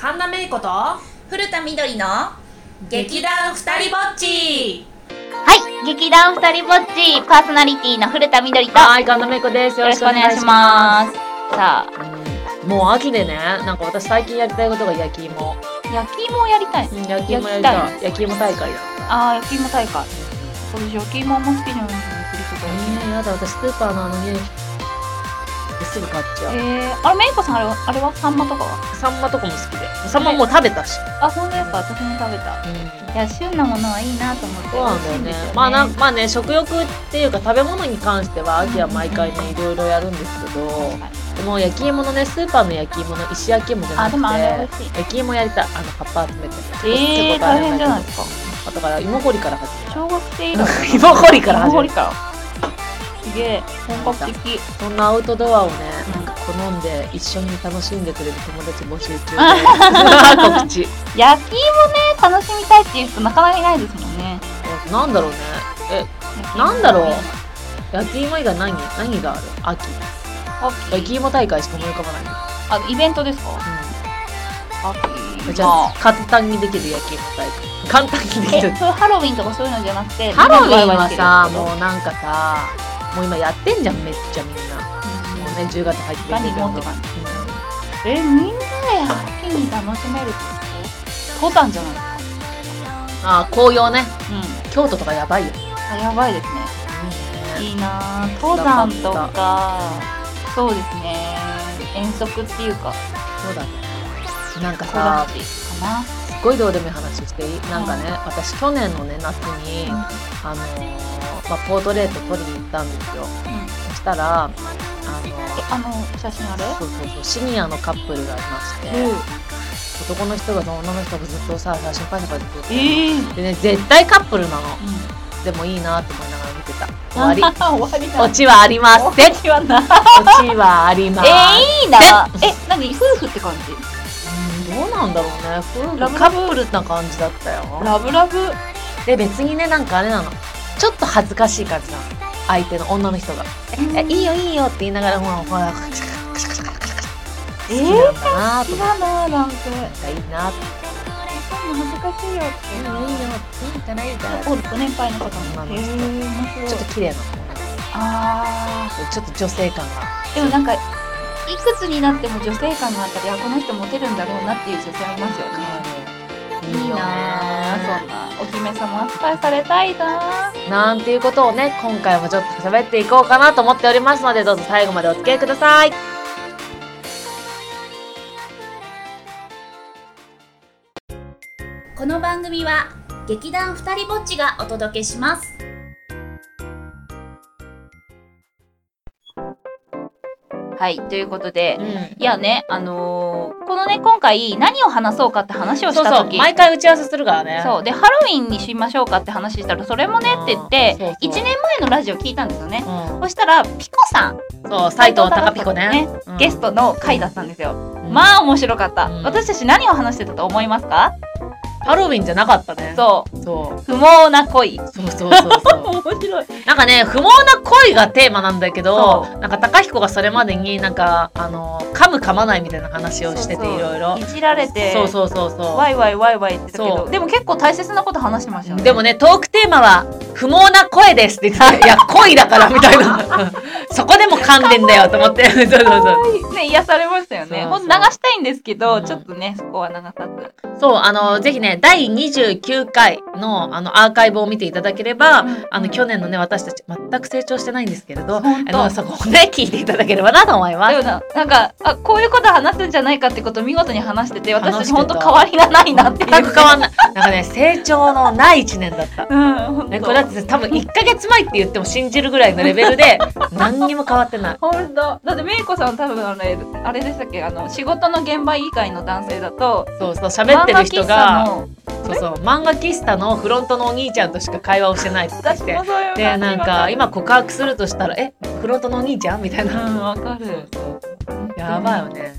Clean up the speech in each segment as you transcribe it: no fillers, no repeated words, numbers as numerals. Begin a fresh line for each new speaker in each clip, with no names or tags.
神田芽衣子と
古田みどりの
劇団ふたりぼっち。
はい、劇団ふたりぼっちパーソナリティの古田みどりと
はい神田芽衣子です。
よろしくお願いします。さ
あ、もう秋でね、なんか私最近やりたいことが焼き芋。
焼き芋をやりたい。
焼き芋やりたい。焼き芋大会やった。
焼き芋大会。私焼き芋も好きじゃないですか。
やだ、私スーパーの匂いすぐ買っちゃう。
あれ、めいこさんあれはサンマとかは？
サンマとかも好きで。サンマもう食べたし。
あ、そうですか。私も食べた。いや、旬なものはいいなと思って。
そうなんだよね。まあね、食欲っていうか食べ物に関しては秋は毎回ね、いろいろやるんですけど、でも焼き芋のね、スーパーの焼き芋の石焼き芋じゃなくて、焼き芋やりたい。葉っぱ集めて。
大変じゃないですか。
だから芋掘りから始める。
小学生以来。
芋掘りから始める。
すげえ本格的。
そんなアウトドアをね、なんか好んで一緒に楽しんでくれる友達募集中で告知。
焼き芋ね、楽しみたいっていう人なかなかいないですもんね。
なんだろうね。なんだろう。焼き芋以外何がある？秋。焼き芋大会しか思い浮かばない。
イベントですか？
じゃあ簡単にできる焼き芋大会。簡単にできる。
それハロウィンとかそういうのじゃなくて、
ハロウィンはさ、もうなんかさ、もう今やってんじゃん、めっちゃみんな。もうね、10月入ってるけど。
みんなで秋に楽しめるってこと？登山じゃないですか。
紅葉ね。京都とかやばいよ。
やばいですね。いいな。登山とか、そうですね。遠足っていうか。
そうだね。なんかさ、すごいどうでもいい話していい？なんかね、私去年のね夏にポートレート撮りに行ったんですよ。そしたら
写真あれ？
そうシニアのカップルがいまして、男の人が女の人がずっとさ写真パシャパシャ撮ってでね、絶対カップルなの。でもいいなって思いながら見てた。終わり。オチはありません。オチはありません。
いいな。何夫婦って感じ？
どうなんだろうね。カップルな感じだったよ。
ラブラブ
で別にね、なんかあれなの、ちょっと恥ずかしい感じなの、相手の女の人がいいよいいよって言いながらもうほらカシャカシャカシャカシャカシャ好きなんだなと思って、なんかいいなって。
恥ずかしいよって。
いいよいいじゃないじゃん。
ご年配の方
の人、ちょっと綺麗な子、ちょっと女性感が。でも
なんかいくつになっても女性感があったり、この人モテるんだろうなっていう女性ありますよね。いいなぁ、そんなお姫様扱いされたいなぁ
なんていうことをね、今回もちょっと喋っていこうかなと思っておりますので、どうぞ最後までお付き合いください。
この番組は劇団ふたりぼっちがお届けします。はい、ということで、いやね、このね、今回何を話そうかって話をした時、
そう毎回打ち合わせするからね。
そうで、ハロウィンにしましょうかって話したら、それもねって言って1年前のラジオ聞いたんですよね。そしたらピコさん、
斉藤貴ピコね、
ゲストの回だったんですよ。まあ面白かった。私たち何を話してたと思いますか？
ハロウィンじゃなかったね。
そう不毛な恋。
そう
面白い。
なんかね、不毛な恋がテーマなんだけど、なんか貴彦がそれまでになんか噛む噛まないみたいな話をしてて、いろいろ
いじられて、ワイワイ言ってたけど、でも結構大切なこと話してましたよね。
でもね、トークテーマは不毛な声ですって言ってて、いや恋だからみたいなそこでも噛んでんだよと思ってそう
ね、癒されましたよね。ほんと流したいんですけど、ちょっとねそこは流さず。
そうぜひね、第29回のアーカイブを見ていただければ、去年のね、私たち全く成長してないんですけれど、そこをね聞いていただければなと思います。
でもなんかこういうこと話すんじゃないかってことを見事に話してて、私たち本当変わりがないなっていう。
変わんない。なんかね、成長のない1年だった。これだって多分1ヶ月前って言っても信じるぐらいのレベルで何にも変わってない。
本当。だってめいこさん多分あれでしたっけ、仕事の現場以外の男性だと、
喋ってる人が漫画喫茶のフロントのお兄ちゃんとしか会話をしてないって言って、でなんか今告白するとしたらフロントのお兄ちゃんみたいな。
わかる。
やばいよね。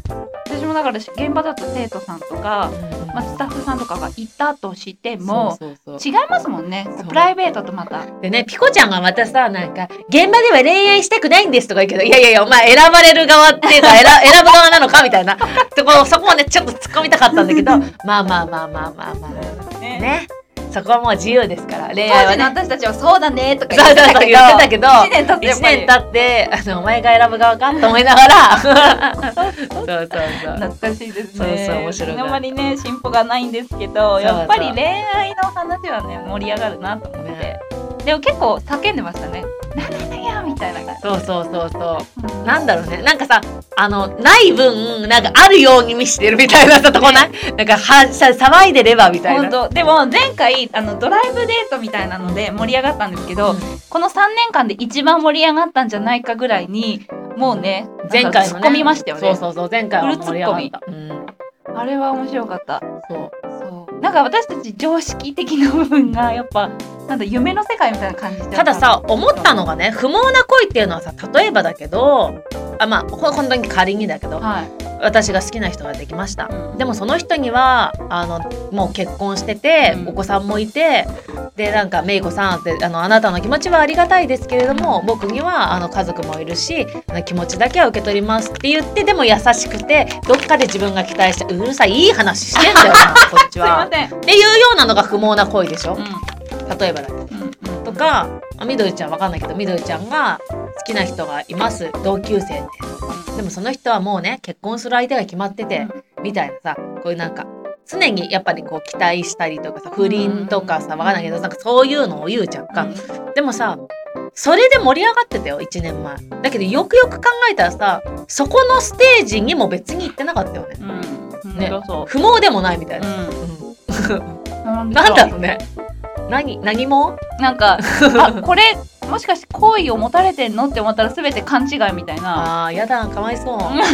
私もだから現場だと生徒さんとか、スタッフさんとかがいたとしても違いますもんね、プライベートとまた。
でね、ピコちゃんがまたさ、なんか現場では恋愛したくないんですとか言うけど、いやいやいや、お前選ばれる側っていうか選ぶ側なのかみたいなそこをねちょっと突っ込みたかったんだけどまあね、そこはもう自由ですから。恋愛はね、
私たちはそうだねとか
言ってたけど
1年経
ってお前が選ぶ側かと思いながらそう
懐かしいですね。
そう面白い。
あんまりね進歩がないんですけど、やっぱり恋愛の話はね盛り上がるなと思って、でも結構叫んでましたね。なんやみたいな感じ。
そうなんだろうね、なんかさ、ない分なんかあるように見してるみたいなとこない、なんか騒いでればみたいな。
本当。でも前回ドライブデートみたいなので盛り上がったんですけど、この3年間で一番盛り上がったんじゃないかぐらいにもうね、
前回のね
突っ込みましたよね。
そう前回は盛り上がった。
あれは面白かった。なんか私たち常識的な部分がやっぱなんだ夢の世界みたいな感じで。
たださ、思ったのがね、不毛な恋っていうのはさ、例えばだけど、本当に仮にだけど、私が好きな人ができました、でもその人にはもう結婚してて、お子さんもいて、でなんかめいこさんってあなたの気持ちはありがたいですけれども、僕には家族もいるし気持ちだけは受け取りますって言って、でも優しくてどっかで自分が期待して、うるさい、いい話してんだよなこっちは
すいません
っていうようなのが不毛な恋でしょ、例えばだけど、とかみどりちゃんわかんないけど、みどりちゃんが好きな人がいます、同級生で、でもその人はもうね結婚する相手が決まってて、みたいなさ、こういうなんか常にやっぱりこう期待したりとかさ、不倫とかさ、わかんないけどなんかそういうのを言うじゃんか、でもさそれで盛り上がってたよ1年前だけど、よくよく考えたらさ、そこのステージにも別に行ってなかったよね、不毛でもないみたいな、なんだろうね、何も
なんかこれもしかして好意を持たれてんのって思ったら全て勘違いみたいな。
やだ、かわいそうなん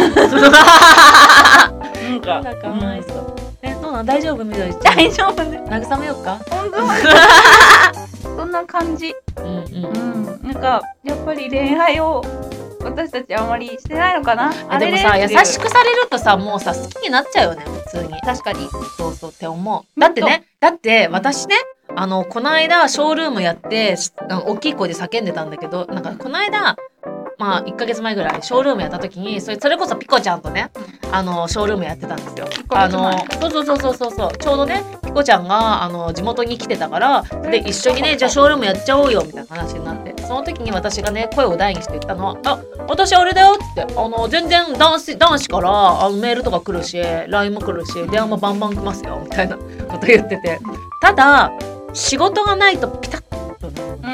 かかわいそう。どうなん、大丈夫、みどりちゃん。
大丈夫です。
慰めようか。
本当そんな感じ。なんかやっぱり恋愛を私たちあんまりしてないのかな。
でもさ、優しくされるとさ、もうさ好きになっちゃうよね、普通に。
確かに。
そうって思う。だって私ね、この間ショールームやって大きい声で叫んでたんだけど、なんかこの間1ヶ月前ぐらいショールームやった時に、それこそピコちゃんとねショールームやってたんですよ。そうちょうどねピコちゃんが地元に来てたから、で一緒にねじゃあショールームやっちゃおうよみたいな話になって、その時に私がね声を大にして言ったのは、私あれだよって全然男子からメールとか来るし LINE も来るし電話もバンバン来ますよみたいなこと言ってて、ただ仕事がないとピタッと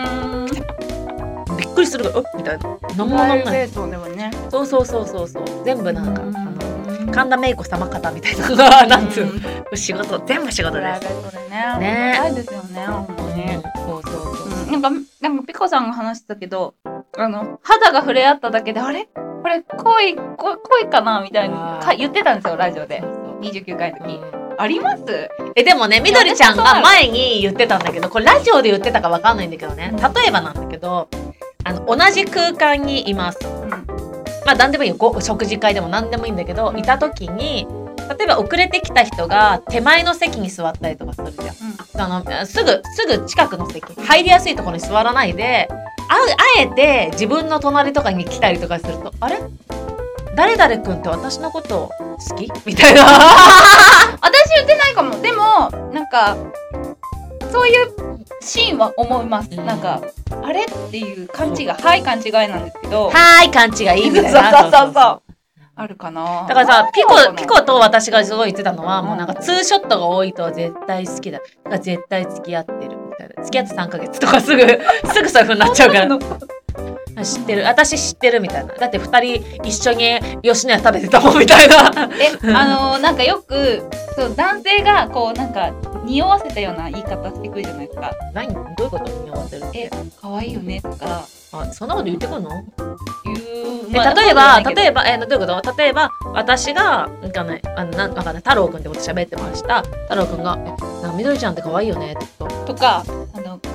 びっくりするからみたいな、何もなんない。そう全部なんか神田芽衣子様方みたいななんつう仕事、全部仕事です
ね。ないですよね、本当に。なんかピコさんが話してたけど、肌が触れ合っただけで、あれこれ恋かなみたいな言ってたんですよ、ラジオで29回の時。あります？
でもね、みどりちゃんが前に言ってたんだけど、これラジオで言ってたかわかんないんだけどね、例えばなんだけど、同じ空間にいます、何でもいいよ、食事会でも何でもいいんだけど、いた時に例えば遅れてきた人が手前の席に座ったりとかするじゃん、すぐ近くの席、入りやすいところに座らないで、あえて自分の隣とかに来たりとかすると、あれ誰々くんって私のこと好きみたいな
私言ってないかも。でもなんかそういうシーンは思います、なんかあれっていう勘違い、勘違いなんですけど、
勘違いみたいな
そうあるかな。
だからさ、ピコと私がすごい言ってたのは、もうなんかツーショットが多いと絶対好きだ、だから絶対付き合ってるみたいな、付き合って3ヶ月とかすぐそういう風になっちゃうから知ってる、私知ってるみたいな、だって2人一緒に吉野家食べてたもんみたいな
なんかよくそう男性がこうなんか匂わせたような言い方してくるじゃないですか。
どういうこと？匂わせるって。
可愛いよねとか。
そんなこと言ってくるの？
例
えばどういうこと？例えば私がなんかね、太郎くんってこと喋ってました。太郎くんがみどりちゃんって可愛いよね
とか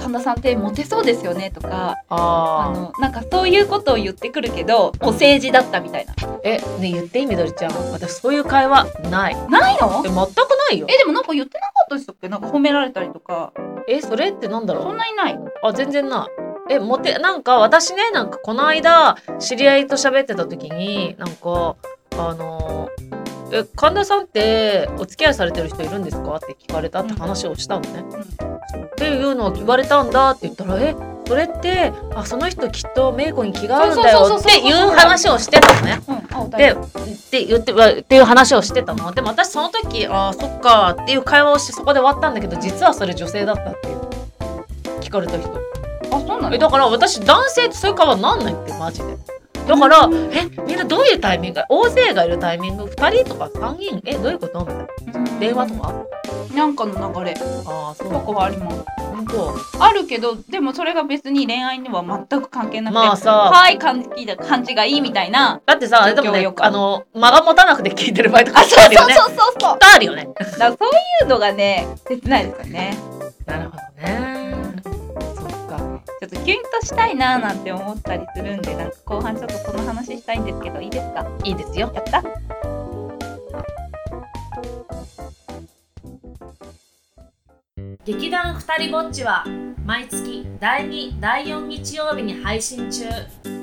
神田さんってモテそうですよねとかなんかそういうことを言ってくるけどお世辞だったみたいな。
ね言っていいみどりちゃん、私そういう会話ない
の？
全くないよ。
でもなんか言ってなかったでしたっけ？なんか褒められたりとか。
それってなんだろう。
そんなにない？
全然ない。なんか私ね、なんかこの間知り合いと喋ってた時になんか神田さんってお付き合いされてる人いるんですかって聞かれたって話をしたのね、っていうのを言われたんだって言ったらそれってその人きっとメイコに気があるんだよっていう話をしてたのね。っていう話をしてたの。でも私その時そっかっていう会話をしてそこで終わったんだけど、実はそれ女性だったっていう聞かれた人。
そうなの？
だから私男性ってそういう会話なんないってマジで。だからみんなどういうタイミング、大勢がいるタイミング、2人とか3人どういうことみたいな。電話とか
なんかの流れ
そう
とかはあります。
本当
あるけど、でもそれが別に恋愛には全く関係なくて、感じがいいみたいな。
だってさ、でもね、間が持たなくて聞いてる場合とかあるよね。
そう
きっとあるよね。
だからそういうのがね切ないですよね。
なるほどね。
ちょっとキュンとしたいなーなんて思ったりするんで、なんか後半ちょっとその話したいんですけど、いいですか？
いいですよ。
やった？
劇団ふたりぼっちは毎月第2、第4日曜日に配信中。